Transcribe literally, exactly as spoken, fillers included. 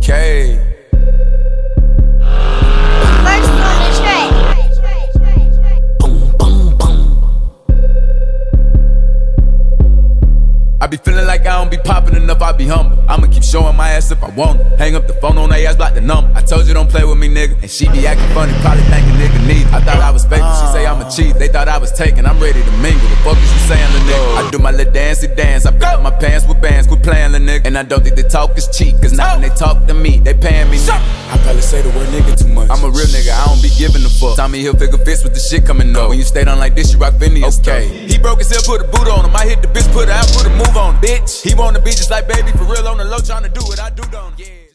Okay. First on the track. Boom, boom, boom. I be feeling like I don't be popping enough, I be humble. I'ma keep showing my ass if I want it. Hang up the phone on their ass, block the number. I told you don't play with me, nigga. And she be acting funny, probably think a nigga need it. I thought I was fake, but she say I'm a cheat. They thought I was taken, I'm ready to mingle. The fuck is you saying, the nigga? I do my little dancey dance. I fill up my pants with bands, quit playing, the nigga. And I don't think the talk is cheap, cause now when they talk to me, they paying me, nigga. I probably say the word nigga too much. I'm a real nigga, I don't be giving a fuck. Tommy Hilfiger fits with the shit coming up. When you stay down like this, you rock Phineas. Okay. He broke his hip, put a boot on him. I hit the bitch, put her out, put a move on him. Bitch, he wanna be just like baby, for real on the low, tryna do what I do, don't he? Yeah.